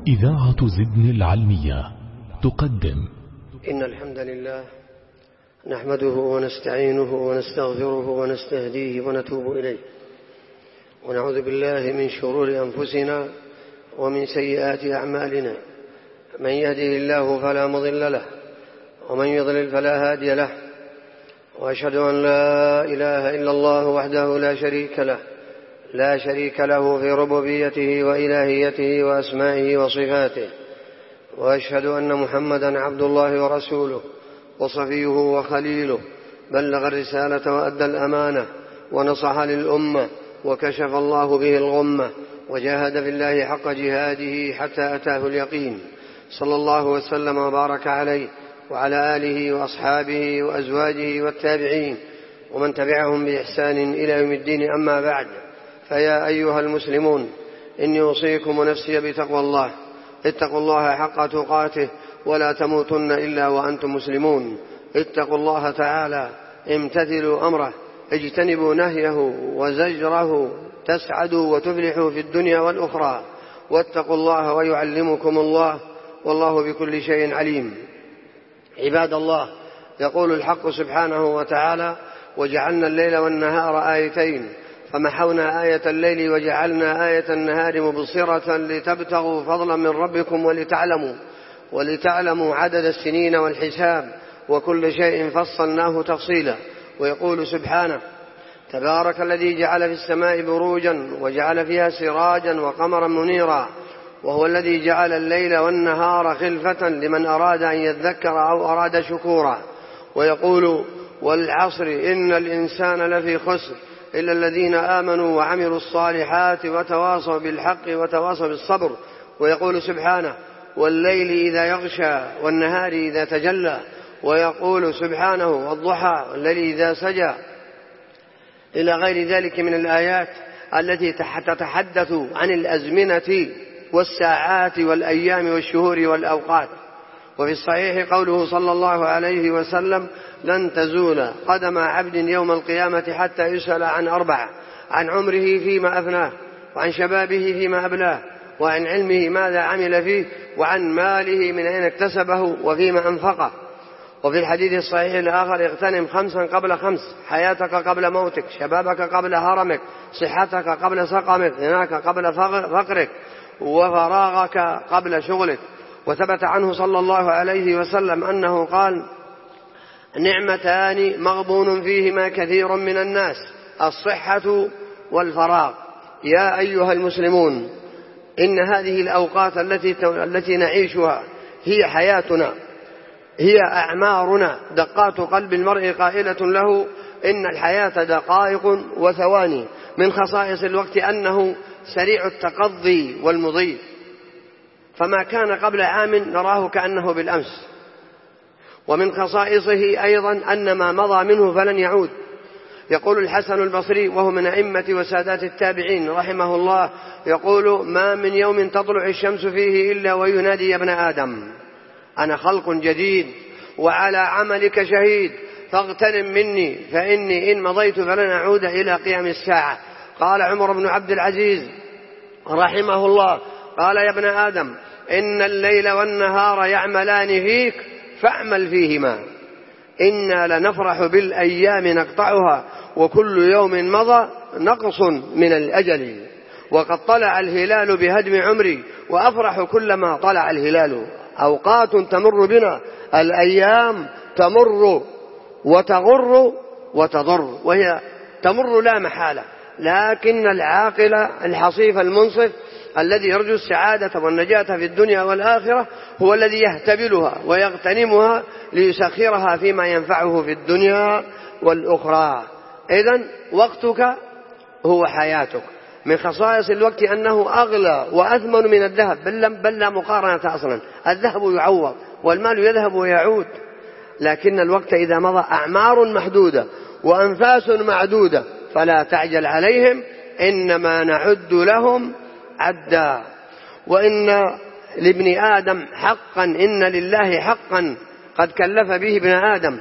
إذاعة زدن العلمية تقدم. إن الحمد لله نحمده ونستعينه ونستغفره ونستهديه ونتوب إليه، ونعوذ بالله من شرور أنفسنا ومن سيئات أعمالنا. من يهده الله فلا مضل له، ومن يضلل فلا هادي له، وأشهد أن لا إله إلا الله وحده لا شريك له في ربوبيته وإلهيته وأسمائه وصفاته، وأشهد أن محمدا عبد الله ورسوله وصفيه وخليله، بلغ الرسالة وأدى الأمانة ونصح للأمة، وكشف الله به الغمة، وجاهد في الله حق جهاده حتى أتاه اليقين، صلى الله وسلم وبارك عليه وعلى آله وأصحابه وأزواجه والتابعين ومن تبعهم بإحسان إلى يوم الدين. أما بعد، فيا أيها المسلمون، إني أوصيكم ونفسي بتقوى الله. اتقوا الله حق تقاته ولا تموتن إلا وأنتم مسلمون. اتقوا الله تعالى، امتثلوا أمره، اجتنبوا نهيه وزجره، تسعدوا وتفلحوا في الدنيا والأخرى. واتقوا الله ويعلمكم الله، والله بكل شيء عليم. عباد الله، يقول الحق سبحانه وتعالى: وجعلنا الليل والنهار آيتين فمحونا آية الليل وجعلنا آية النهار مبصرة لتبتغوا فضلا من ربكم ولتعلموا عدد السنين والحساب، وكل شيء فصلناه تفصيلا. ويقول سبحانه: تبارك الذي جعل في السماء بروجا وجعل فيها سراجا وقمرا منيرا، وهو الذي جعل الليل والنهار خلفة لمن أراد أن يذكر أو أراد شكورا. ويقول: والعصر إن الإنسان لفي خسر إلا الذين آمنوا وعملوا الصالحات وتواصوا بالحق وتواصوا بالصبر. ويقول سبحانه: والليل إذا يغشى والنهار إذا تجلى. ويقول سبحانه: والضحى والليل إذا سجى، إلى غير ذلك من الآيات التي تتحدث عن الأزمنة والساعات والأيام والشهور والأوقات. وفي الصحيح قوله صلى الله عليه وسلم: لن تزول قدم عبد يوم القيامة حتى يسأل عن أربعة: عن عمره فيما أفناه، وعن شبابه فيما أبلاه، وعن علمه ماذا عمل فيه، وعن ماله من أين اكتسبه وفيما أنفقه. وفي الحديث الصحيح الآخر: اغتنم 5 قبل 5: حياتك قبل موتك، شبابك قبل هرمك، صحتك قبل سقمك، غناك قبل فقرك، وفراغك قبل شغلك. وثبت عنه صلى الله عليه وسلم أنه قال: نعمتان مغبون فيهما كثير من الناس: الصحة والفراغ. يا أيها المسلمون، إن هذه الأوقات التي نعيشها هي حياتنا، هي أعمارنا. دقات قلب المرء قائلة له إن الحياة دقائق وثواني. من خصائص الوقت أنه سريع التقضي والمضي، فما كان قبل عام نراه كأنه بالأمس. ومن خصائصه أيضا أن ما مضى منه فلن يعود. يقول الحسن البصري، وهو من أئمة وسادات التابعين رحمه الله، يقول: ما من يوم تطلع الشمس فيه إلا وينادي يا ابن آدم أنا خلق جديد وعلى عملك شهيد، فاغتنم مني فإني إن مضيت فلن أعود إلى قيام الساعة. قال عمر بن عبد العزيز رحمه الله: قال يا ابن آدم إن الليل والنهار يعملان فيك فاعمل فيهما، إنا لنفرح بالأيام نقطعها، وكل يوم مضى نقص من الأجل، وقد طلع الهلال بهدم عمري، وأفرح كلما طلع الهلال. أوقات تمر بنا، الأيام تمر وتغر وتضر، وهي تمر لا محالة، لكن العاقل الحصيف المنصف الذي يرجو السعادة والنجاة في الدنيا والآخرة هو الذي يهتبلها ويغتنمها ليسخرها فيما ينفعه في الدنيا والأخرى. إذن وقتك هو حياتك. من خصائص الوقت أنه أغلى وأثمن من الذهب، بل لا مقارنة أصلا. الذهب يعوض والمال يذهب ويعود، لكن الوقت إذا مضى أعمار محدودة وأنفاس معدودة، فلا تعجل عليهم، إنما نعد لهم عدا. وإن لابن آدم حقا، إن لله حقا قد كلف به ابن آدم،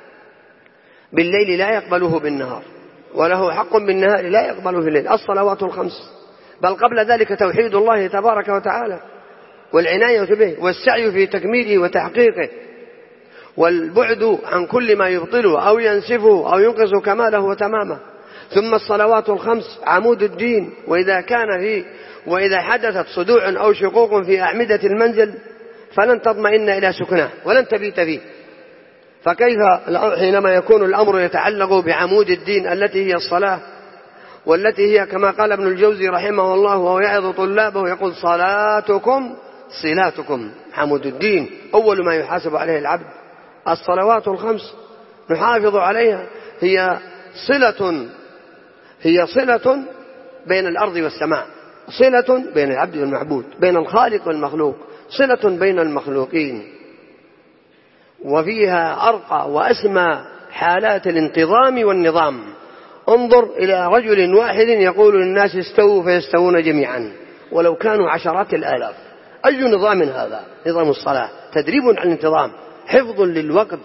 بالليل لا يقبله بالنهار، وله حق بالنهار لا يقبله في الليل: الصلوات الخمس، بل قبل ذلك توحيد الله تبارك وتعالى. والعناية به والسعي في تكميله وتحقيقه، والبعد عن كل ما يبطله أو ينسفه أو ينقص كماله وتمامه. ثم الصلوات الخمس عمود الدين، وإذا حدثت صدوع أو شقوق في أعمدة المنزل فلن تطمئن إلى سكنه ولن تبيت فيه. فكيف حينما يكون الأمر يتعلق بعمود الدين التي هي الصلاة، والتي هي كما قال ابن الجوزي رحمه الله وهو يعظ طلابه يقول: صلاتكم صلاتكم. عمود الدين أول ما يحاسب عليه العبد الصلوات الخمس، نحافظ عليها، هي صلة بين الأرض والسماء، صلة بين العبد والمعبود، بين الخالق والمخلوق، صلة بين المخلوقين، وفيها أرقى وأسمى حالات الانتظام والنظام. انظر إلى رجل واحد يقول للناس استووا فيستوون جميعا ولو كانوا عشرات الآلاف. أي نظام هذا؟ نظام الصلاة، تدريب على الانتظام، حفظ للوقت،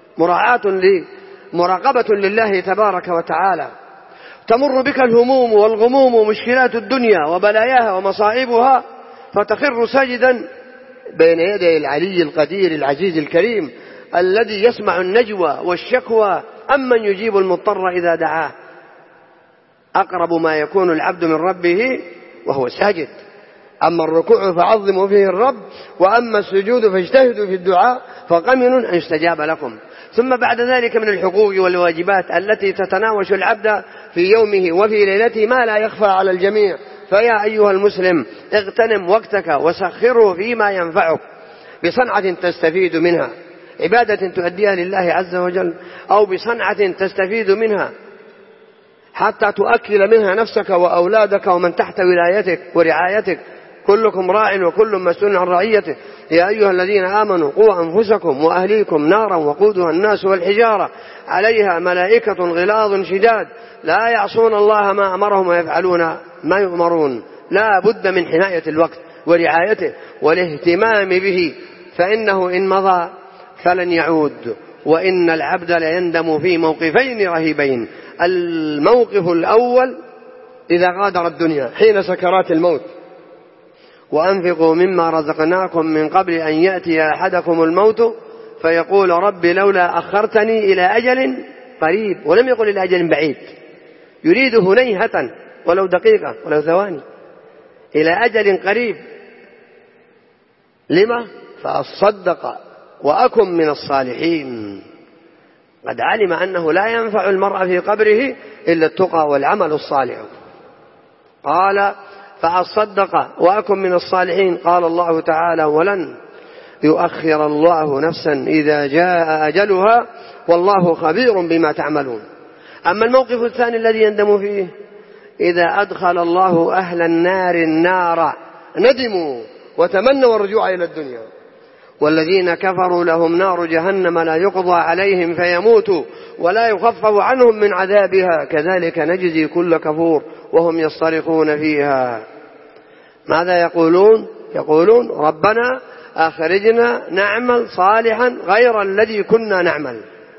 مراقبة لله تبارك وتعالى. تمر بك الهموم والغموم ومشكلات الدنيا وبلاياها ومصائبها فتخر ساجدا بين يدي العلي القدير العزيز الكريم الذي يسمع النجوى والشكوى أمن يجيب المضطر إذا دعاه. أقرب ما يكون العبد من ربه وهو ساجد. أما الركوع فعظموا فيه الرب، وأما السجود فاجتهدوا في الدعاء فقمن أن يستجاب لكم. ثم بعد ذلك من الحقوق والواجبات التي تتناوش العبد في يومه وفي ليلته ما لا يخفى على الجميع. فيا أيها المسلم اغتنم وقتك وسخره فيما ينفعك بصنعة تستفيد منها، عبادة تؤديها لله عز وجل، أو بصنعة تستفيد منها حتى تؤكل منها نفسك وأولادك ومن تحت ولايتك ورعايتك. كلكم راع وكل مسؤول عن رعيته. يا أيها الذين آمنوا قوا أنفسكم وأهليكم نارا وقودها الناس والحجارة عليها ملائكة غلاظ شداد لا يعصون الله ما أمرهم ويفعلون ما يؤمرون. لا بد من حماية الوقت ورعايته والاهتمام به، فإنه إن مضى فلن يعود. وإن العبد ليندم في موقفين رهيبين: الموقف الأول إذا غادر الدنيا حين سكرات الموت: وأنفقوا مما رزقناكم من قبل أن يأتي أحدكم الموت فيقول رب لولا أخرتني إلى أجل قريب، ولم يقل إلى أجل بعيد، يريد هنيهة ولو دقيقة ولو ثواني، إلى أجل قريب. لما؟ فأصدق وأكن من الصالحين. قد علم أنه لا ينفع المرء في قبره إلا التقى والعمل الصالح. قال فأصدق وأكن من الصالحين. قال الله تعالى: ولن يؤخر الله نفسا إذا جاء أجلها والله خبير بما تعملون. أما الموقف الثاني الذي يندم فيه: إذا أدخل الله أهل النار النار ندموا وتمنوا الرجوع إلى الدنيا، والذين كفروا لهم نار جهنم لا يقضى عليهم فيموتوا ولا يخفف عنهم من عذابها كذلك نجزي كل كفور وهم يصطرخون فيها. ماذا يقولون؟ يقولون: ربنا أخرجنا نعمل صالحا غير الذي كنا نعمل.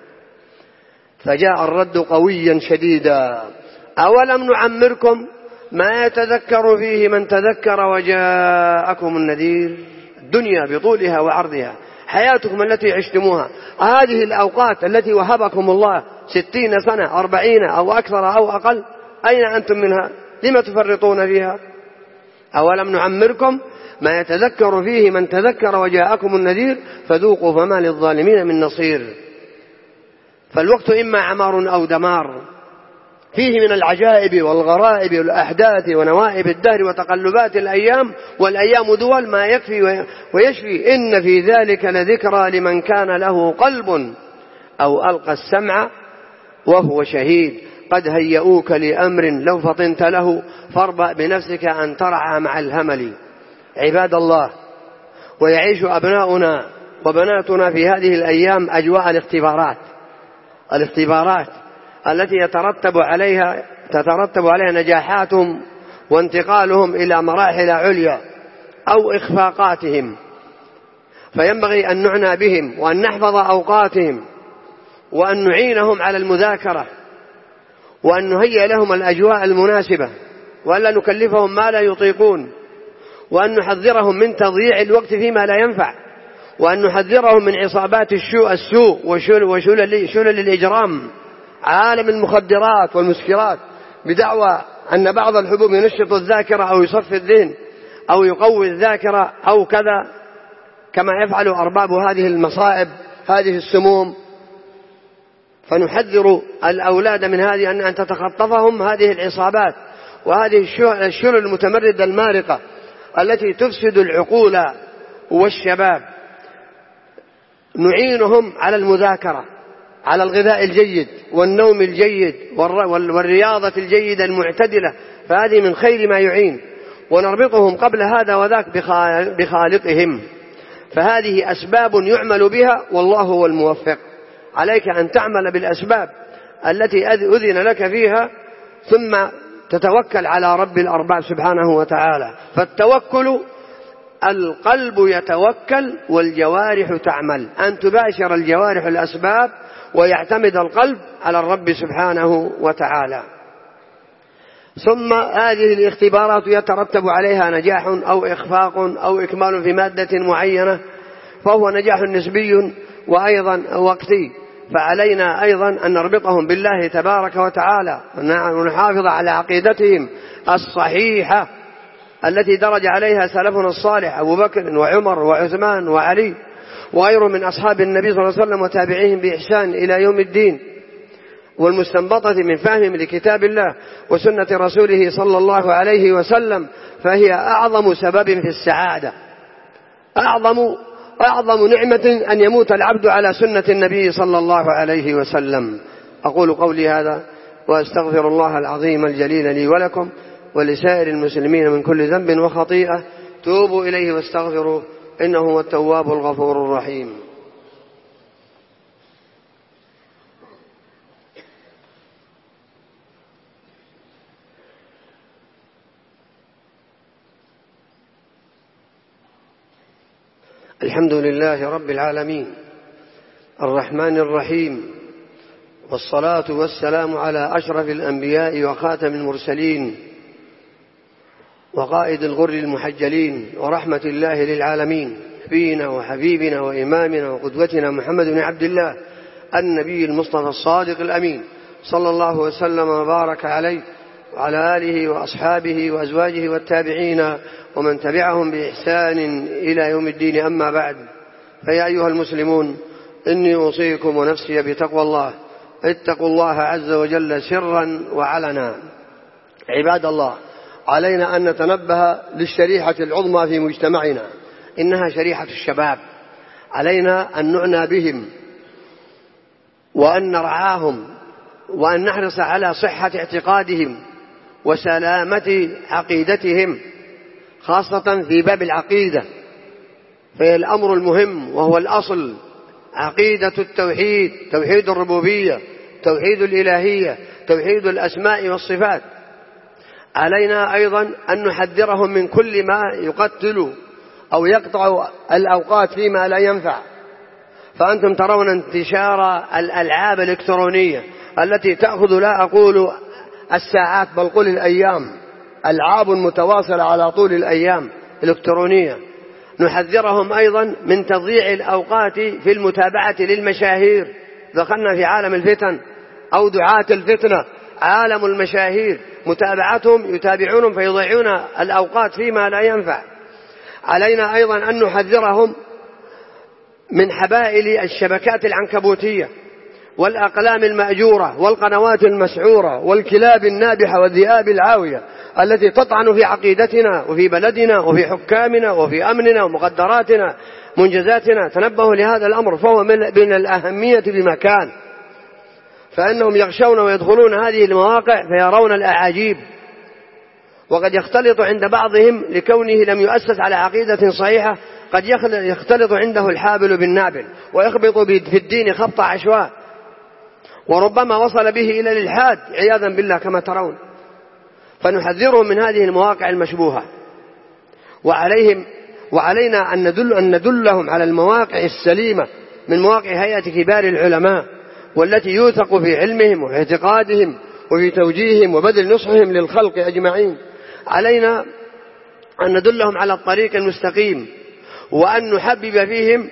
فجاء الرد قويا شديدا: أولم نعمركم ما يتذكر فيه من تذكر وجاءكم النذير. الدنيا بطولها وعرضها، حياتكم التي عشتموها، هذه الأوقات التي وهبكم الله 60 سنة 40 أو أكثر أو أقل، أين أنتم منها؟ لما تفرطون فيها؟ أولم نعمركم ما يتذكر فيه من تذكر وجاءكم النذير فذوقوا فما للظالمين من نصير. فالوقت إما عمار أو دمار، فيه من العجائب والغرائب والأحداث ونوائب الدهر وتقلبات الأيام، والأيام دول ما يكفي ويشفي. إن في ذلك لذكرى لمن كان له قلب أو ألقى السمع وهو شهيد. قد هيئوك لأمر لو فطنت له فاربأ بنفسك أن ترعى مع الهمل. عباد الله، ويعيش أبناؤنا وبناتنا في هذه الأيام أجواء الاختبارات التي تترتب عليها نجاحاتهم وانتقالهم إلى مراحل عليا أو إخفاقاتهم، فينبغي أن نعنى بهم وأن نحفظ أوقاتهم وأن نعينهم على المذاكرة وأن نهيئ لهم الأجواء المناسبة وألا نكلفهم ما لا يطيقون، وأن نحذرهم من تضييع الوقت فيما لا ينفع، وأن نحذرهم من عصابات السوء وشلل الإجرام، عالم المخدرات والمسكرات، بدعوى أن بعض الحبوب ينشط الذاكرة أو يصفي الذهن أو يقوي الذاكرة أو كذا، كما يفعل أرباب هذه المصائب هذه السموم. فنحذر الأولاد من هذه أن تتخطفهم هذه العصابات وهذه الشلل المتمردة المارقة التي تفسد العقول والشباب. نعينهم على المذاكرة، على الغذاء الجيد والنوم الجيد والرياضة الجيدة المعتدلة، فهذه من خير ما يعين. ونربطهم قبل هذا وذاك بخالقهم، فهذه أسباب يعمل بها والله هو الموفق. عليك أن تعمل بالأسباب التي أذن لك فيها، ثم تتوكل على رب الأرباب سبحانه وتعالى. فالتوكل القلب يتوكل والجوارح تعمل، أن تباشر الجوارح الأسباب ويعتمد القلب على الرب سبحانه وتعالى. ثم هذه الاختبارات يترتب عليها نجاح أو إخفاق أو إكمال في مادة معينة، فهو نجاح نسبي وأيضا وقتي. فعلينا أيضا أن نربطهم بالله تبارك وتعالى ونحافظ على عقيدتهم الصحيحة التي درج عليها سلفنا الصالح أبو بكر وعمر وعثمان وعلي وغيرهم من أصحاب النبي صلى الله عليه وسلم وتابعيهم بإحسان إلى يوم الدين، والمستنبطة من فهمهم لكتاب الله وسنة رسوله صلى الله عليه وسلم. فهي أعظم سبب في السعادة، أعظم نعمة أن يموت العبد على سنة النبي صلى الله عليه وسلم. أقول قولي هذا وأستغفر الله العظيم الجليل لي ولكم ولسائر المسلمين من كل ذنب وخطيئة. توبوا إليه واستغفروا إنه هو التواب الغفور الرحيم. الحمد لله رب العالمين الرحمن الرحيم، والصلاة والسلام على أشرف الأنبياء وخاتم المرسلين وقائد الغر المحجلين ورحمة الله للعالمين، نبينا وحبيبنا وإمامنا وقدوتنا محمد بن عبد الله النبي المصطفى الصادق الأمين، صلى الله وسلم وبارك عليه وعلى آله وأصحابه وأزواجه والتابعين ومن تبعهم بإحسان إلى يوم الدين. أما بعد، فيا أيها المسلمون، إني أوصيكم ونفسي بتقوى الله. اتقوا الله عز وجل سرا وعلنا. عباد الله، علينا أن نتنبه للشريحة العظمى في مجتمعنا، إنها شريحة الشباب. علينا أن نعنى بهم وأن نرعاهم وأن نحرص على صحة اعتقادهم وسلامة عقيدتهم، خاصة في باب العقيدة، فهي الأمر المهم وهو الأصل. عقيدة التوحيد، توحيد الربوبية، توحيد الإلهية، توحيد الأسماء والصفات. علينا أيضا أن نحذرهم من كل ما يقتل أو يقطع الأوقات فيما لا ينفع. فأنتم ترون انتشار الألعاب الإلكترونية التي تأخذ، لا أقول الساعات بل قل الأيام، ألعاب متواصلة على طول الأيام إلكترونية. نحذرهم أيضا من تضييع الأوقات في المتابعة للمشاهير. دخلنا في عالم الفتن أو دعاة الفتنة، عالم المشاهير، متابعتهم يتابعونهم فيضيعون الأوقات فيما لا ينفع. علينا أيضا أن نحذرهم من حبائل الشبكات العنكبوتية والأقلام المأجورة والقنوات المسعورة والكلاب النابحة والذئاب العاوية التي تطعن في عقيدتنا وفي بلدنا وفي حكامنا وفي أمننا ومقدراتنا منجزاتنا. تنبهوا لهذا الأمر، فهو من الأهمية بمكان، فإنهم يغشون ويدخلون هذه المواقع فيرون الأعاجيب، وقد يختلط عند بعضهم لكونه لم يؤسس على عقيدة صحيحة، قد يختلط عنده الحابل بالنابل ويخبط في الدين خبط عشواء، وربما وصل به إلى الإلحاد عياذا بالله كما ترون. فنحذرهم من هذه المواقع المشبوهة، وعلينا أن ندلهم على المواقع السليمة من مواقع هيئة كبار العلماء، والتي يوثق في علمهم وفي اعتقادهم وفي توجيههم وبذل نصحهم للخلق أجمعين. علينا أن ندلهم على الطريق المستقيم، وأن نحبب فيهم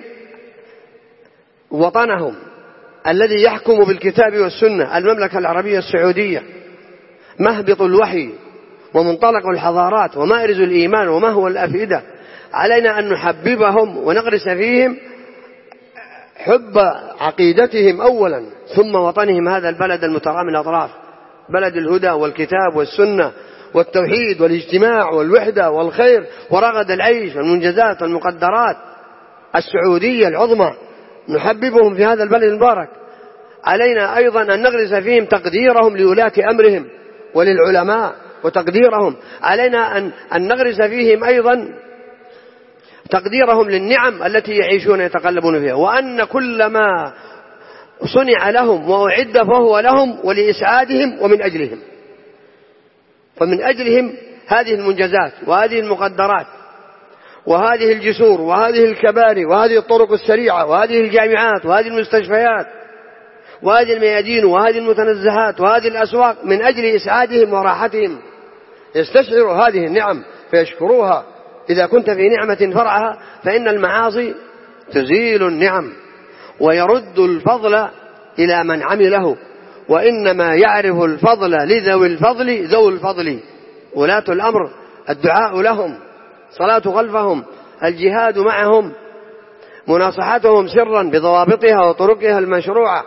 وطنهم الذي يحكم بالكتاب والسنة، المملكة العربية السعودية، مهبط الوحي ومنطلق الحضارات ومأرز الإيمان ومهو الأفئدة. علينا أن نحببهم ونغرس فيهم حب عقيدتهم أولا، ثم وطنهم، هذا البلد المترامي الأطراف، بلد الهدى والكتاب والسنة والتوحيد والاجتماع والوحدة والخير ورغد العيش والمنجزات والمقدرات السعودية العظمى. نحببهم في هذا البلد المبارك. علينا أيضا أن نغرس فيهم تقديرهم لولاة أمرهم وللعلماء وتقديرهم. علينا أن نغرس فيهم أيضا تقديرهم للنعم التي يعيشون يتقلبون فيها، وأن كل ما صنع لهم وأعد فهو لهم ولإسعادهم ومن أجلهم. فمن أجلهم هذه المنجزات وهذه المقدرات وهذه الجسور وهذه الكباري وهذه الطرق السريعة وهذه الجامعات وهذه المستشفيات وهذه الميادين وهذه المتنزهات وهذه الأسواق، من أجل إسعادهم وراحتهم. يستشعروا هذه النعم فيشكروها. إذا كنت في نعمة فرعها، فإن المعاصي تزيل النعم ويرد الفضل إلى من عمله، وإنما يعرف الفضل لذوي الفضل ذو الفضل. ولاة الأمر الدعاء لهم، صلاة خلفهم، الجهاد معهم، مناصحتهم سرا بضوابطها وطرقها المشروعة،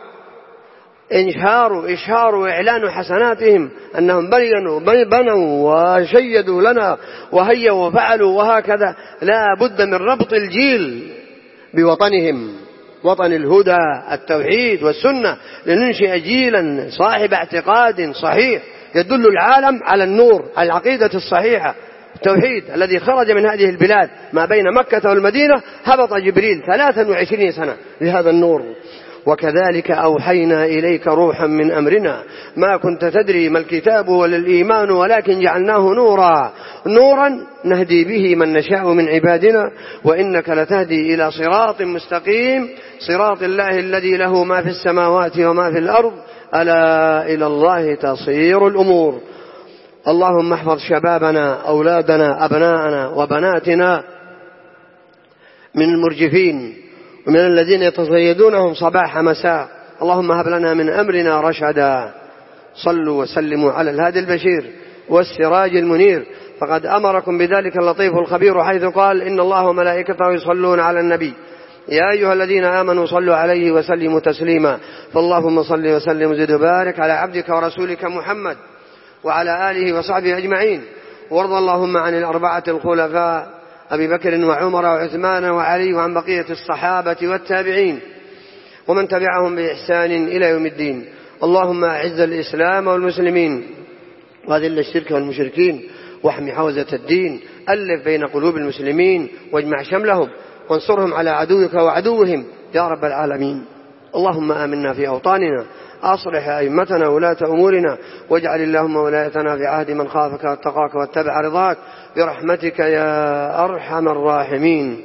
إشهار وإعلان حسناتهم، أنهم بنوا وشيدوا لنا وهيوا وفعلوا وهكذا. لا بد من ربط الجيل بوطنهم، وطن الهدى التوحيد والسنة، لننشئ جيلا صاحب اعتقاد صحيح يدل العالم على النور، على العقيدة الصحيحة، التوحيد الذي خرج من هذه البلاد ما بين مكة والمدينة. هبط جبريل 23 سنة لهذا النور. وكذلك أوحينا إليك روحا من أمرنا ما كنت تدري ما الكتاب ولا الإيمان ولكن جعلناه نورا نهدي به من نشاء من عبادنا وإنك لتهدي إلى صراط مستقيم، صراط الله الذي له ما في السماوات وما في الأرض، ألا إلى الله تصير الأمور. اللهم احفظ شبابنا، أولادنا، أبناءنا وبناتنا من المرجفين ومن الذين يتصيدونهم صباح مساء. اللهم هب لنا من أمرنا رشدا. صلوا وسلموا على الهادي البشير والسراج المنير، فقد أمركم بذلك اللطيف الخبير، حيث قال: إن الله وملائكته يصلون على النبي يا أيها الذين آمنوا صلوا عليه وسلموا تسليما. فاللهم صل وسلم وزد وبارك على عبدك ورسولك محمد وعلى آله وصحبه أجمعين. وارض اللهم عن الأربعة الخلفاء أبي بكر وعمر وعثمان وعلي، وعن بقية الصحابة والتابعين ومن تبعهم بإحسان إلى يوم الدين. اللهم أعز الإسلام والمسلمين وأذل الشرك والمشركين واحمي حوزة الدين، ألف بين قلوب المسلمين واجمع شملهم وانصرهم على عدوك وعدوهم يا رب العالمين. اللهم آمنا في أوطاننا، أصلح أئمتنا ولاة أمورنا، واجعل اللهم ولايتنا في عهد من خافك واتقاك واتبع رضاك برحمتك يا أرحم الراحمين.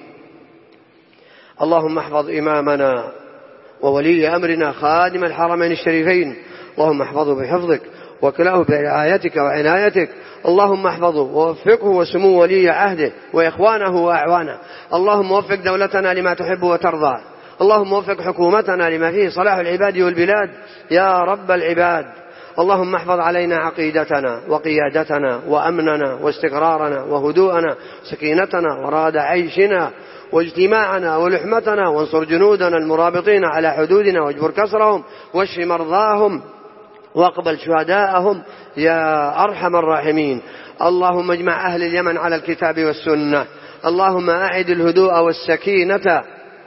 اللهم احفظ إمامنا وولي أمرنا خادم الحرمين الشريفين، اللهم احفظه بحفظك وكله برعايتك وعنايتك. اللهم احفظه ووفقه وسمو ولي عهده وإخوانه وأعوانه. اللهم وفق دولتنا لما تحب وترضى. اللهم وفق حكومتنا لما فيه صلاح العباد والبلاد يا رب العباد. اللهم احفظ علينا عقيدتنا وقيادتنا وأمننا واستقرارنا وهدوءنا سكينتنا وراد عيشنا واجتماعنا ولحمتنا، وانصر جنودنا المرابطين على حدودنا واجبر كسرهم واشف مرضاهم واقبل شهداءهم يا أرحم الراحمين. اللهم اجمع أهل اليمن على الكتاب والسنة. اللهم أعد الهدوء والسكينة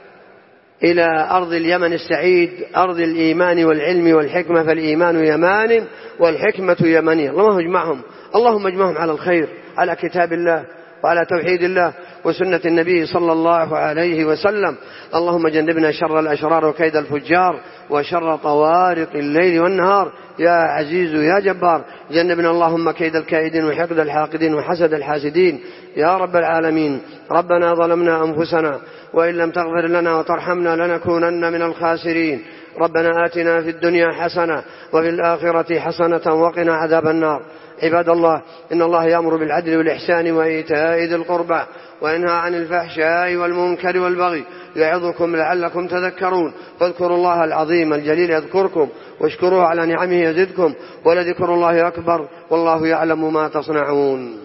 إلى أرض اليمن السعيد، أرض الإيمان والعلم والحكمة، فالإيمان يمان والحكمة يمنية. اللهم اجمعهم على الخير، على كتاب الله وعلى توحيد الله وسنة النبي صلى الله عليه وسلم. اللهم جنبنا شر الأشرار وكيد الفجار وشر طوارق الليل والنهار يا عزيز يا جبار. جنبنا اللهم كيد الكائدين وحقد الحاقدين وحسد الحاسدين يا رب العالمين. ربنا ظلمنا أنفسنا وإن لم تغفر لنا وترحمنا لنكونن من الخاسرين. ربنا آتنا في الدنيا حسنة وفي الآخرة حسنة وقنا عذاب النار. عباد الله، إن الله يأمر بالعدل والإحسان وإيتاء ذي القربى وينهى عن الفحشاء والمنكر والبغي يعظكم لعلكم تذكرون. فاذكروا الله العظيم الجليل يذكركم واشكروه على نعمه يزدكم ولذكر الله أكبر والله يعلم ما تصنعون.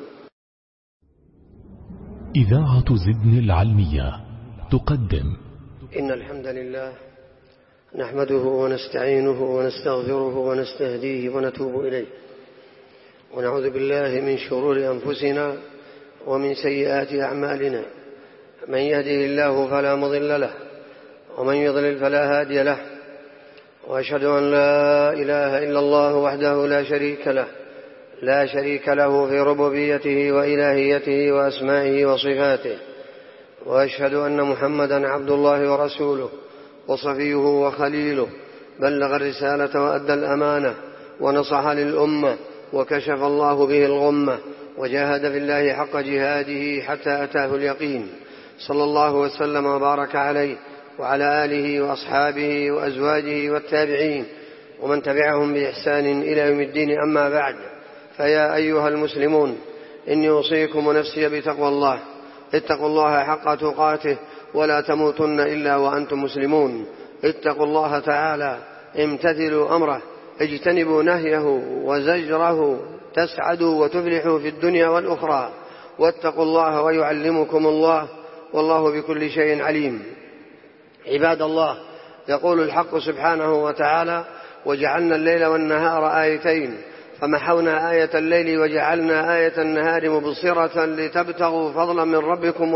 إذاعة زدن العلمية تقدم. إن الحمد لله نحمده ونستعينه ونستغفره ونستهديه ونتوب إليه ونعوذ بالله من شرور أنفسنا ومن سيئات أعمالنا. من يهده الله فلا مضل له ومن يضلل فلا هادي له، وأشهد أن لا إله إلا الله وحده لا شريك له في ربوبيته وإلهيته وأسمائه وصفاته، وأشهد أن محمدا عبد الله ورسوله وصفيه وخليله، بلغ الرسالة وأدى الأمانة ونصح للأمة وكشف الله به الغمة وجاهد في الله حق جهاده حتى أتاه اليقين، صلى الله وسلم وبارك عليه وعلى آله وأصحابه وأزواجه والتابعين ومن تبعهم بإحسان إلى يوم الدين. أما بعد، فيا أيها المسلمون، إني أوصيكم ونفسي بتقوى الله. اتقوا الله حق تقاته ولا تموتن إلا وأنتم مسلمون. اتقوا الله تعالى، امتثلوا أمره، اجتنبوا نهيه وزجره، تسعدوا وتفلحوا في الدنيا والأخرى. واتقوا الله ويعلمكم الله، والله بكل شيء عليم. عباد الله، يقول الحق سبحانه وتعالى: وجعلنا الليل والنهار آيتين فمحونا آية الليل وجعلنا آية النهار مبصرة لتبتغوا فضلا من ربكم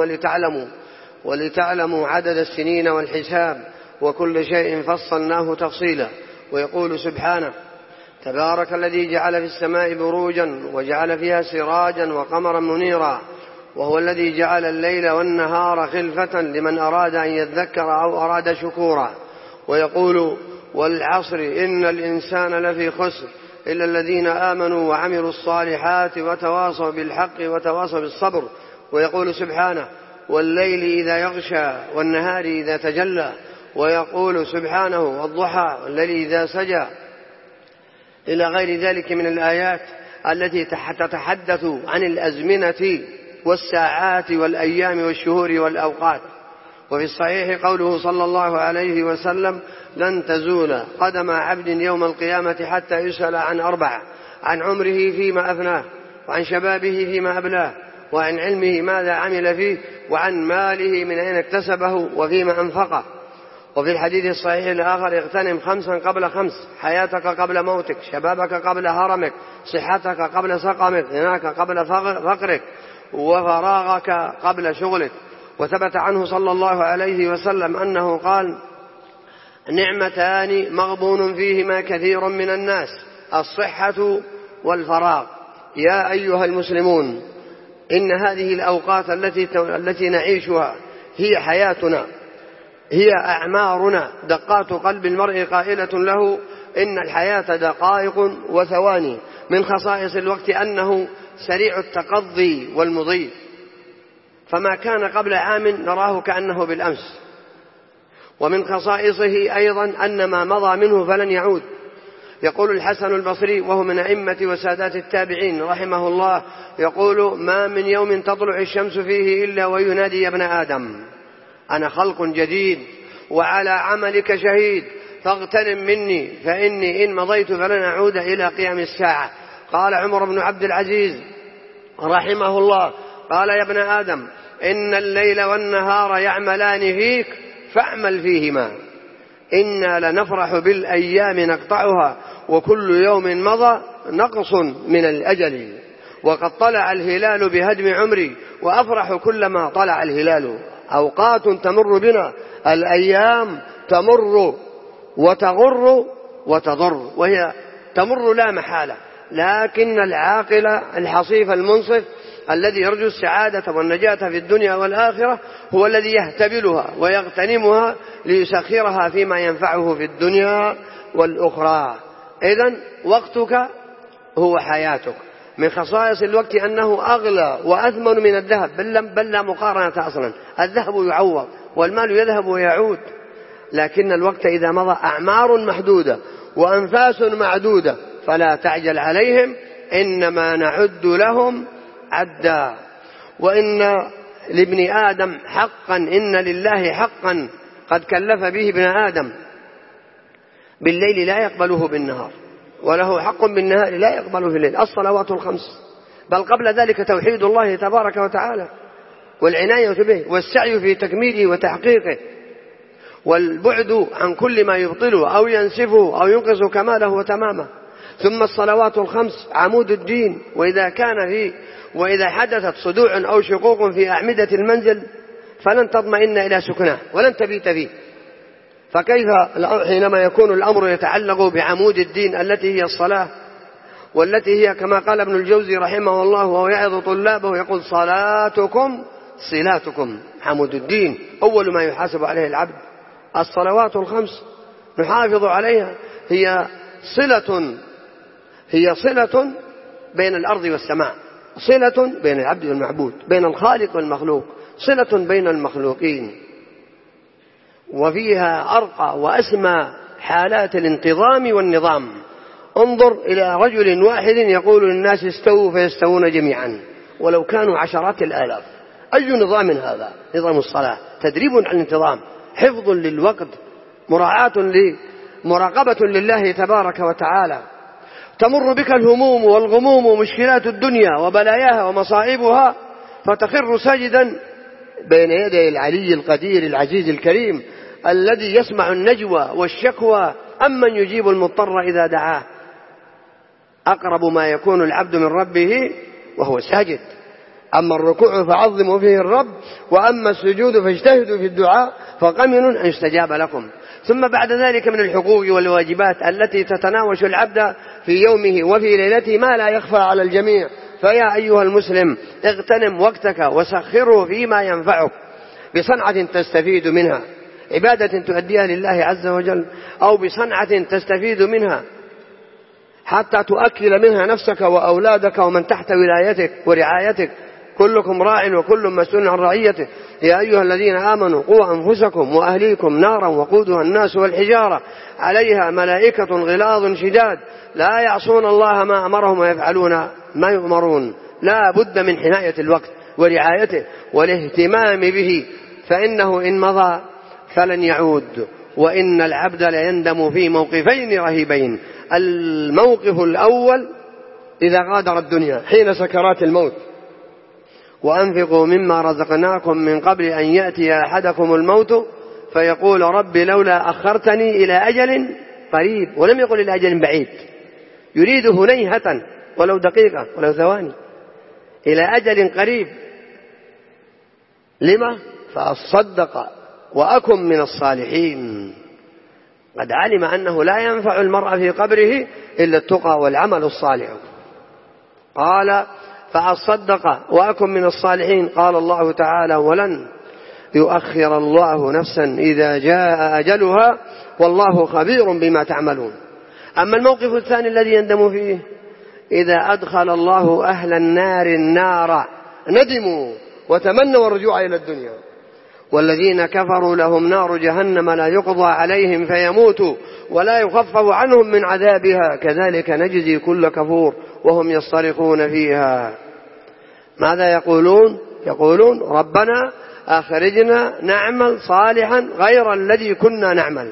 ولتعلموا عدد السنين والحساب وكل شيء فصلناه تفصيلا. ويقول سبحانه: تبارك الذي جعل في السماء بروجا وجعل فيها سراجا وقمرا منيرا وهو الذي جعل الليل والنهار خلفة لمن أراد أن يذكر أو أراد شكورا. ويقول: والعصر إن الإنسان لفي خسر إلا الذين آمنوا وعملوا الصالحات وتواصوا بالحق وتواصوا بالصبر. ويقول سبحانه: والليل إذا يغشى والنهار إذا تجلى. ويقول سبحانه: والضحى والليل إذا سجى، إلى غير ذلك من الآيات التي تتحدث عن الأزمنة والساعات والأيام والشهور والأوقات. وفي الصحيح قوله صلى الله عليه وسلم: لن تزول قدم عبد يوم القيامة حتى يسأل عن أربعة: عن عمره فيما أفناه، وعن شبابه فيما أبلاه، وعن علمه ماذا عمل فيه، وعن ماله من أين اكتسبه وفيما أنفقه. وفي الحديث الصحيح الآخر: اغتنم 5 قبل 5: حياتك قبل موتك، شبابك قبل هرمك، صحتك قبل سقمك، غناك قبل فقرك، وفراغك قبل شغلك. وثبت عنه صلى الله عليه وسلم أنه قال: نعمتان مغبون فيهما كثير من الناس: الصحة والفراغ. يا أيها المسلمون، إن هذه الأوقات التي نعيشها هي حياتنا، هي أعمارنا. دقات قلب المرء قائلة له إن الحياة دقائق وثواني. من خصائص الوقت أنه سريع التقضي والمضي، فما كان قبل عام نراه كأنه بالأمس. ومن خصائصه أيضا أن ما مضى منه فلن يعود. يقول الحسن البصري وهو من أئمة وسادات التابعين رحمه الله، يقول: ما من يوم تطلع الشمس فيه إلا وينادي يا ابن آدم أنا خلق جديد وعلى عملك شهيد فاغتنم مني فإني إن مضيت فلن أعود إلى قيام الساعة. قال عمر بن عبد العزيز رحمه الله: قال يا ابن آدم إن الليل والنهار يعملان فيك فاعمل فيهما، إنا لنفرح بالأيام نقطعها وكل يوم مضى نقص من الأجل، وقد طلع الهلال بهدم عمري وأفرح كلما طلع الهلال. أوقات تمر بنا، الأيام تمر وتغر وتضر، وهي تمر لا محالة، لكن العاقل الحصيف المنصف الذي يرجو السعادة والنجاة في الدنيا والآخرة هو الذي يهتبلها ويغتنمها ليسخرها فيما ينفعه في الدنيا والأخرى. إذن وقتك هو حياتك. من خصائص الوقت أنه أغلى وأثمن من الذهب، بل لا مقارنة أصلا. الذهب يعوض والمال يذهب ويعود، لكن الوقت إذا مضى أعمار محدودة وأنفاس معدودة، فلا تعجل عليهم، إنما نعد لهم عدا. وإن لابن آدم حقا، إن لله حقا قد كلف به ابن آدم، بالليل لا يقبله بالنهار، وله حق بالنهار لا يقبله في الليل، الصلوات الخمس، بل قبل ذلك توحيد الله تبارك وتعالى والعناية به والسعي في تكميله وتحقيقه، والبعد عن كل ما يبطله أو ينسفه أو ينقص كماله وتمامه. ثم الصلوات الخمس عمود الدين، وإذا حدثت صدوع أو شقوق في أعمدة المنزل فلن تطمئن إلى سكنه ولن تبيت فيه، فكيف حينما يكون الأمر يتعلق بعمود الدين التي هي الصلاة، والتي هي كما قال ابن الجوزي رحمه الله وهو يعظ طلابه يقول: صلاتكم صلاتكم. عمود الدين أول ما يحاسب عليه العبد الصلوات الخمس، نحافظ عليها، هي صلة بين الأرض والسماء، صلة بين العبد والمعبود، بين الخالق والمخلوق، صلة بين المخلوقين، وفيها أرقى وأسمى حالات الانتظام والنظام. انظر إلى رجل واحد يقول للناس استووا فيستوون جميعا ولو كانوا عشرات الآلاف. أي نظام هذا؟ نظام الصلاة، تدريب على الانتظام، حفظ للوقت، مراقبة لله تبارك وتعالى. تمر بك الهموم والغموم ومشكلات الدنيا وبلاياها ومصائبها فتخر ساجدا بين يدي العلي القدير العزيز الكريم الذي يسمع النجوى والشكوى، أمن يجيب المضطر إذا دعاه. أقرب ما يكون العبد من ربه وهو ساجد. أما الركوع فعظموا فيه الرب، وأما السجود فاجتهدوا في الدعاء فقمن أن يستجاب لكم. ثم بعد ذلك من الحقوق والواجبات التي تتناوش العبد في يومه وفي ليلته ما لا يخفى على الجميع. فيا أيها المسلم اغتنم وقتك وسخره فيما ينفعك بصنعة تستفيد منها، عبادة تؤديها لله عز وجل، أو بصنعة تستفيد منها حتى تؤكل منها نفسك وأولادك ومن تحت ولايتك ورعايتك. كلكم راع وكل مسؤول عن رعيته. يا أيها الذين آمنوا قوا أنفسكم وأهليكم نارا وقودها الناس والحجارة عليها ملائكة غلاظ شداد لا يعصون الله ما أمرهم ويفعلون ما يؤمرون. لا بد من حماية الوقت ورعايته والاهتمام به، فإنه إن مضى فلن يعود. وإن العبد ليندم في موقفين رهيبين: الموقف الأول إذا غادر الدنيا حين سكرات الموت: وأنفقوا مما رزقناكم من قبل أن يأتي أحدكم الموت فيقول رب لولا أخرتني إلى أجل قريب، ولم يقل إلى أجل بعيد، يريد هنيهة ولو دقيقة ولو ثواني، إلى أجل قريب. لما؟ فأصدق وأكن من الصالحين. قد علم أنه لا ينفع المرء في قبره إلا التقى والعمل الصالح. قال فأصدق وأكن من الصالحين. قال الله تعالى: ولن يؤخر الله نفسا إذا جاء أجلها والله خبير بما تعملون. أما الموقف الثاني الذي يندم فيه: إذا أدخل الله أهل النار النار ندموا وتمنوا الرجوع إلى الدنيا، والذين كفروا لهم نار جهنم لا يقضى عليهم فيموتوا ولا يخفف عنهم من عذابها كذلك نجزي كل كفور وهم يصطرخون فيها. ماذا يقولون؟ يقولون: ربنا أخرجنا نعمل صالحا غير الذي كنا نعمل.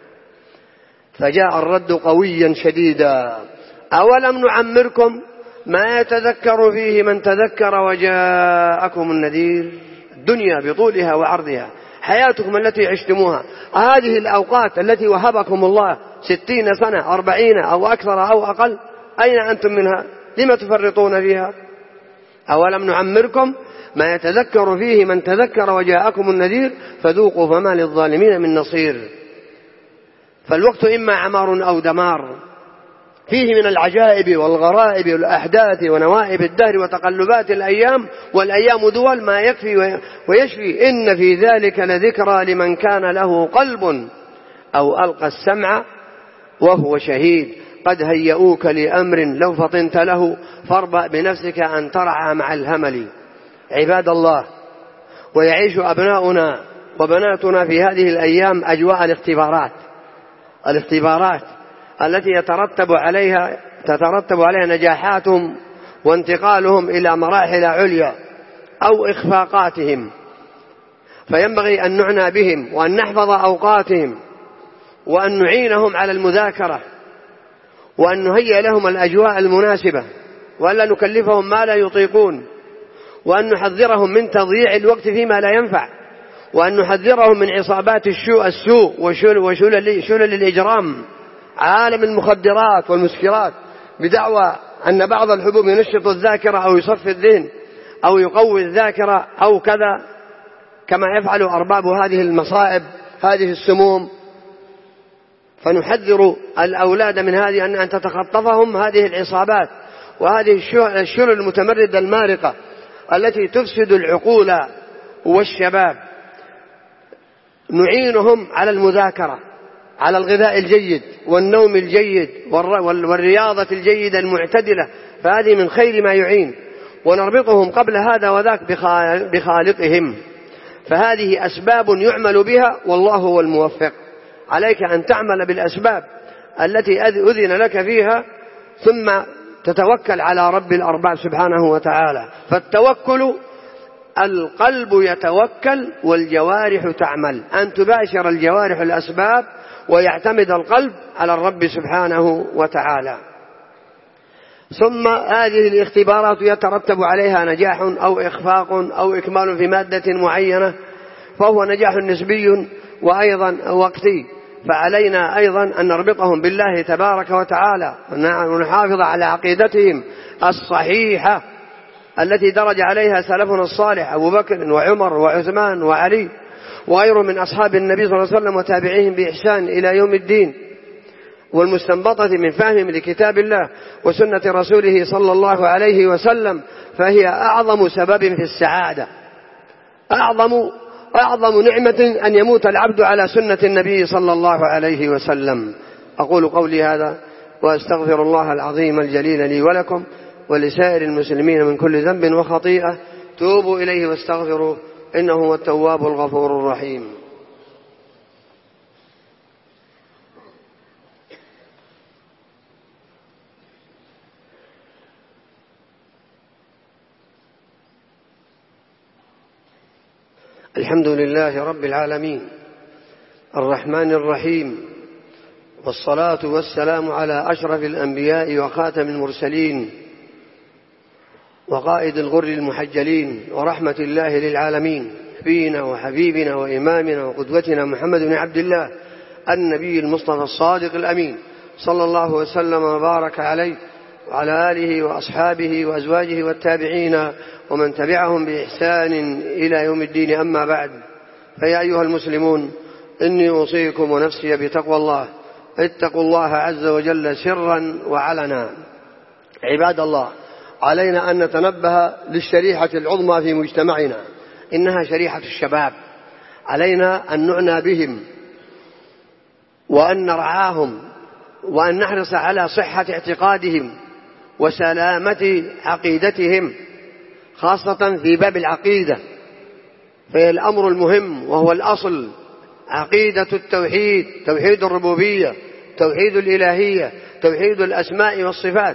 فجاء الرد قويا شديدا: أولم نعمركم ما يتذكر فيه من تذكر وجاءكم النذير. الدنيا بطولها وعرضها، حياتكم التي عشتموها، هذه الأوقات التي وهبكم الله 60 سنة 40 أو أكثر أو أقل، أين أنتم منها؟ لما تفرطون فيها؟ أولم نعمركم ما يتذكر فيه من تذكر وجاءكم النذير فذوقوا فما للظالمين من نصير. فالوقت إما عمار أو دمار، فيه من العجائب والغرائب والأحداث ونوائب الدهر وتقلبات الأيام، والأيام دول ما يكفي ويشفي. إن في ذلك لذكرى لمن كان له قلب أو ألقى السمع وهو شهيد. قد هيئوك لأمر لو فطنت له فاربأ بنفسك أن ترعى مع الهمل. عباد الله، ويعيش أبناؤنا وبناتنا في هذه الأيام أجواء الاختبارات التي تترتب عليها نجاحاتهم وانتقالهم إلى مراحل عليا أو إخفاقاتهم، فينبغي أن نعنى بهم وأن نحفظ أوقاتهم وأن نعينهم على المذاكرة وأن نهيئ لهم الأجواء المناسبة وألا نكلفهم ما لا يطيقون، وأن نحذرهم من تضييع الوقت فيما لا ينفع، وأن نحذرهم من عصابات السوء وشلل الإجرام، عالم المخدرات والمسكرات، بدعوى أن بعض الحبوب ينشط الذاكرة أو يصفي الذهن أو يقوي الذاكرة أو كذا، كما يفعل أرباب هذه المصائب هذه السموم. فنحذر الأولاد من هذه أن تتخطفهم هذه العصابات وهذه الشلل المتمردة المارقة التي تفسد العقول والشباب. نعينهم على المذاكرة، على الغذاء الجيد والنوم الجيد والرياضة الجيدة المعتدلة، فهذه من خير ما يعين، ونربطهم قبل هذا وذاك بخالقهم، فهذه أسباب يعمل بها والله هو الموفق. عليك أن تعمل بالأسباب التي أذن لك فيها ثم تتوكل على رب الأرباب سبحانه وتعالى. فالتوكل القلب يتوكل والجوارح تعمل، أن تباشر الجوارح الأسباب ويعتمد القلب على الرب سبحانه وتعالى. ثم هذه الاختبارات يترتب عليها نجاح أو إخفاق أو إكمال في مادة معينة، فهو نجاح نسبي وأيضا وقتي، فعلينا أيضا أن نربطهم بالله تبارك وتعالى ونحافظ على عقيدتهم الصحيحة التي درج عليها سلفنا الصالح أبو بكر وعمر وعثمان وعلي وغيره من أصحاب النبي صلى الله عليه وسلم وتابعيهم بإحسان إلى يوم الدين، والمستنبطة من فهمهم لكتاب الله وسنة رسوله صلى الله عليه وسلم، فهي أعظم سبب في السعادة، أعظم نعمة أن يموت العبد على سنة النبي صلى الله عليه وسلم. أقول قولي هذا وأستغفر الله العظيم الجليل لي ولكم ولسائر المسلمين من كل ذنب وخطيئة، توبوا إليه واستغفروا إنه هو التواب الغفور الرحيم. الحمد لله رب العالمين الرحمن الرحيم، والصلاة والسلام على أشرف الأنبياء وخاتم المرسلين وقائد الغر المحجلين ورحمة الله للعالمين، نبينا وحبيبنا وإمامنا وقدوتنا محمد بن عبد الله النبي المصطفى الصادق الأمين، صلى الله وسلم وبارك عليه وعلى آله وأصحابه وأزواجه والتابعين ومن تبعهم بإحسان إلى يوم الدين. أما بعد، فيا أيها المسلمون، إني أوصيكم ونفسي بتقوى الله. اتقوا الله عز وجل سرا وعلنا. عباد الله، علينا أن نتنبه للشريحة العظمى في مجتمعنا، إنها شريحة الشباب. علينا أن نعنى بهم وأن نرعاهم وأن نحرص على صحة اعتقادهم وسلامة عقيدتهم، خاصة في باب العقيدة، فهي الأمر المهم وهو الأصل. عقيدة التوحيد، توحيد الربوبية، توحيد الإلهية، توحيد الأسماء والصفات.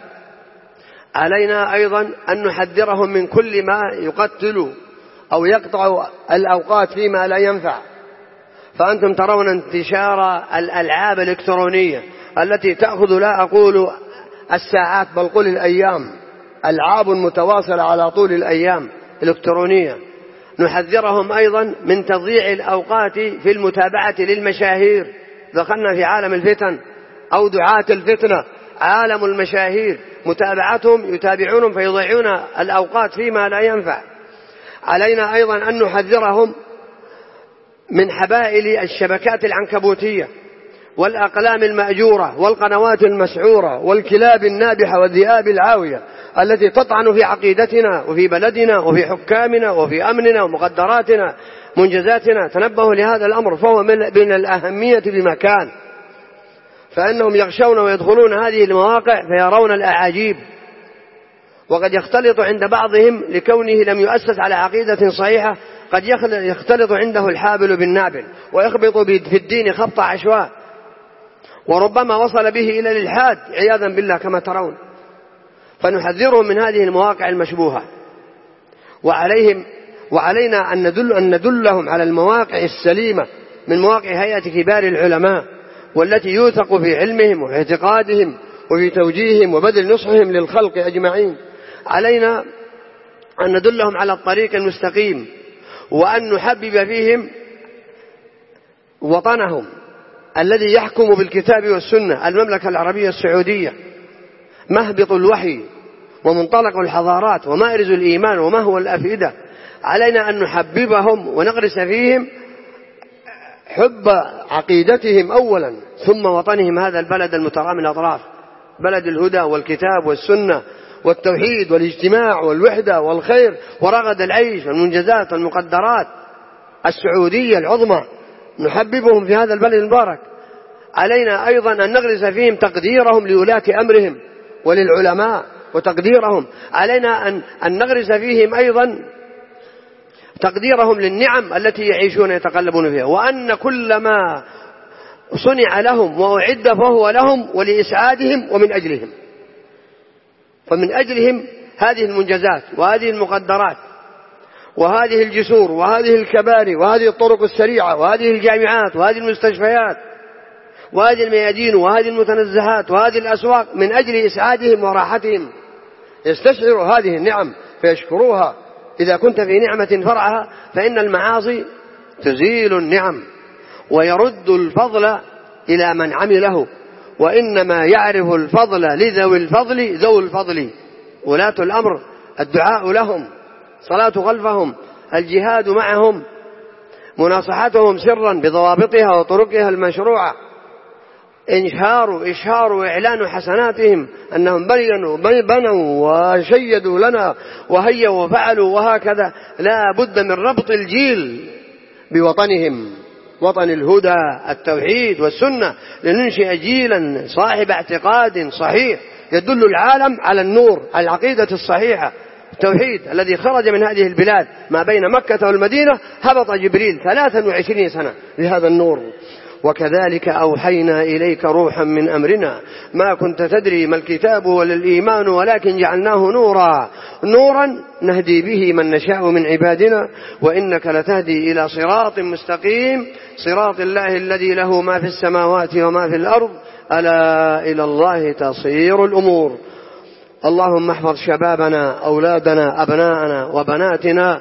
علينا أيضا أن نحذرهم من كل ما يقتل أو يقطع الأوقات فيما لا ينفع. فأنتم ترون انتشار الألعاب الإلكترونية التي تأخذ لا أقول الساعات بل قل الأيام، ألعاب متواصلة على طول الأيام إلكترونية. نحذرهم أيضا من تضييع الأوقات في المتابعة للمشاهير. دخلنا في عالم الفتن أو دعاة الفتنة، عالم المشاهير، متابعتهم يتابعونهم فيضيعون الأوقات فيما لا ينفع. علينا أيضا أن نحذرهم من حبائل الشبكات العنكبوتية والأقلام المأجورة والقنوات المسعورة والكلاب النابحة والذئاب العاوية التي تطعن في عقيدتنا وفي بلدنا وفي حكامنا وفي أمننا ومقدراتنا منجزاتنا. تنبهوا لهذا الأمر، فهو من الأهمية بمكان، فإنهم يغشون ويدخلون هذه المواقع فيرون الأعاجيب وقد يختلط عند بعضهم لكونه لم يؤسس على عقيدة صحيحة، قد يختلط عنده الحابل بالنابل ويخبط في الدين خبط عشواء، وربما وصل به إلى الإلحاد عياذا بالله كما ترون. فنحذرهم من هذه المواقع المشبوهة، وعلينا أن ندلهم على المواقع السليمة من مواقع هيئة كبار العلماء، والتي يوثق في علمهم وفي اعتقادهم وفي توجيههم وبذل نصحهم للخلق أجمعين. علينا أن ندلهم على الطريق المستقيم، وأن نحبب فيهم وطنهم الذي يحكم بالكتاب والسنة، المملكة العربية السعودية، مهبط الوحي ومنطلق الحضارات ومائرز الإيمان ومهو الأفئدة. علينا أن نحببهم ونغرس فيهم حب عقيدتهم أولا، ثم وطنهم، هذا البلد المترامي الأطراف، بلد الهدى والكتاب والسنة والتوحيد والاجتماع والوحدة والخير ورغد العيش والمنجزات والمقدرات السعودية العظمى. نحببهم في هذا البلد المبارك. علينا أيضا أن نغرس فيهم تقديرهم لولاة أمرهم وللعلماء وتقديرهم. علينا أن نغرس فيهم أيضا تقديرهم للنعم التي يعيشون يتقلبون فيها، وأن كل ما صنع لهم وأعد فهو لهم ولإسعادهم ومن أجلهم. فمن أجلهم هذه المنجزات وهذه المقدرات وهذه الجسور وهذه الكباري وهذه الطرق السريعة وهذه الجامعات وهذه المستشفيات وهذه الميادين وهذه المتنزهات وهذه الأسواق، من أجل إسعادهم وراحتهم. يستشعروا هذه النعم فيشكروها. إذا كنت في نعمة فرعها، فإن المعاصي تزيل النعم ويرد الفضل إلى من عمله، وإنما يعرف الفضل لذوي الفضل ذو الفضل. ولاة الأمر الدعاء لهم، صلاة خلفهم، الجهاد معهم، مناصحتهم سرا بضوابطها وطرقها المشروعة، إشهار وإعلان حسناتهم أنهم بنوا وشيدوا لنا وهيوا وفعلوا وهكذا. لا بد من ربط الجيل بوطنهم، وطن الهدى التوحيد والسنة، لننشئ جيلا صاحب اعتقاد صحيح يدل العالم على النور، على العقيدة الصحيحة، التوحيد الذي خرج من هذه البلاد ما بين مكة والمدينة. هبط جبريل 23 سنة لهذا النور. وكذلك أوحينا إليك روحا من أمرنا ما كنت تدري ما الكتاب ولا الإيمان ولكن جعلناه نورا نهدي به من نشاء من عبادنا وإنك لتهدي إلى صراط مستقيم، صراط الله الذي له ما في السماوات وما في الأرض، ألا إلى الله تصير الأمور. اللهم احفظ شبابنا، أولادنا، أبناءنا وبناتنا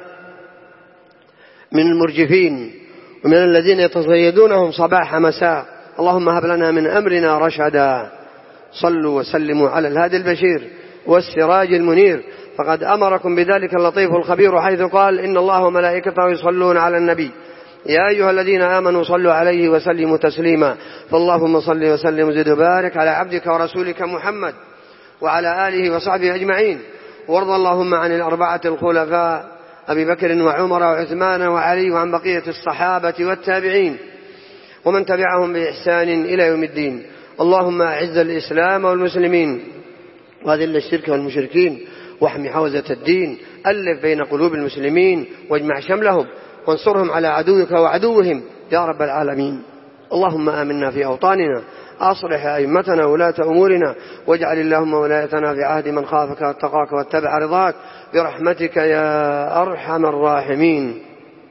من المرجفين ومن الذين يتصيدونهم صباح مساء. اللهم هب لنا من أمرنا رشدا. صلوا وسلموا على الهادي البشير والسراج المنير، فقد أمركم بذلك اللطيف الخبير، حيث قال: إن الله وملائكته يصلون على النبي يا أيها الذين آمنوا صلوا عليه وسلموا تسليما. فاللهم صل وسلم وزد وبارك على عبدك ورسولك محمد وعلى آله وصحبه أجمعين. وارض اللهم عن الأربعة الخلفاء أبي بكر وعمر وعثمان وعلي، وعن بقية الصحابة والتابعين ومن تبعهم بإحسان إلى يوم الدين. اللهم أعز الإسلام والمسلمين وأذل الشرك والمشركين واحمي حوزة الدين، ألف بين قلوب المسلمين واجمع شملهم وانصرهم على عدوك وعدوهم يا رب العالمين. اللهم آمنا في أوطاننا، أصلح أئمتنا ولاة أمورنا، واجعل اللهم ولايتنا في عهد من خافك واتقاك واتبع رضاك برحمتك يا أرحم الراحمين.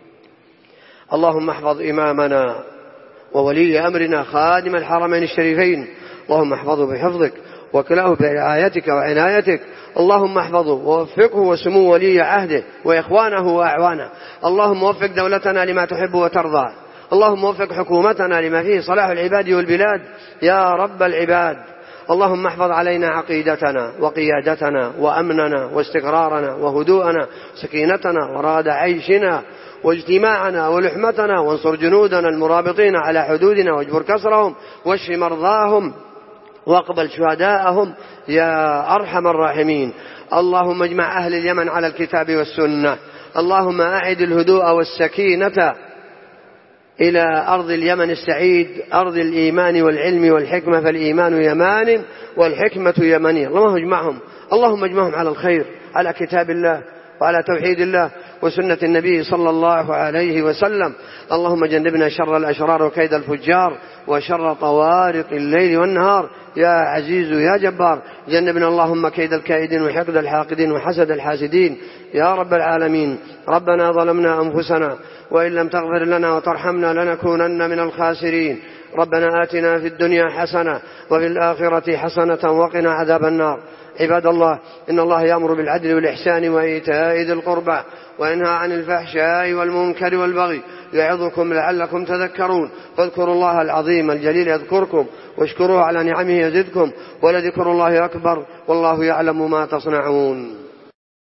اللهم احفظ إمامنا وولي أمرنا خادم الحرمين الشريفين، اللهم احفظه بحفظك وكلاه برعايتك وعنايتك. اللهم احفظه ووفقه وسمو ولي عهده وإخوانه وأعوانه. اللهم وفق دولتنا لما تحب وترضى. اللهم وفق حكومتنا لما فيه صلاح العباد والبلاد يا رب العباد. اللهم احفظ علينا عقيدتنا وقيادتنا وأمننا واستقرارنا وهدوءنا سكينتنا وراد عيشنا واجتماعنا ولحمتنا، وانصر جنودنا المرابطين على حدودنا واجبر كسرهم واشف مرضاهم واقبل شهداءهم يا أرحم الراحمين. اللهم اجمع أهل اليمن على الكتاب والسنة. اللهم أعد الهدوء والسكينة إلى أرض اليمن السعيد، أرض الإيمان والعلم والحكمة، فالإيمان يمان والحكمة يمنية. اللهم اجمعهم على الخير، على كتاب الله وعلى توحيد الله وسنة النبي صلى الله عليه وسلم. اللهم جنبنا شر الأشرار وكيد الفجار وشر طوارق الليل والنهار يا عزيز يا جبار. جنبنا اللهم كيد الكائدين وحقد الحاقدين وحسد الحاسدين يا رب العالمين. ربنا ظلمنا أنفسنا وإن لم تغفر لنا وترحمنا لنكونن من الخاسرين. ربنا آتنا في الدنيا حسنة وفي الآخرة حسنة وقنا عذاب النار. عباد الله، إن الله يأمر بالعدل والإحسان وإيتاء ذي القربى وينهى عن الفحشاء والمنكر والبغي يعظكم لعلكم تذكرون. فاذكروا الله العظيم الجليل يذكركم واشكروه على نعمه يزدكم ولذكر الله أكبر والله يعلم ما تصنعون.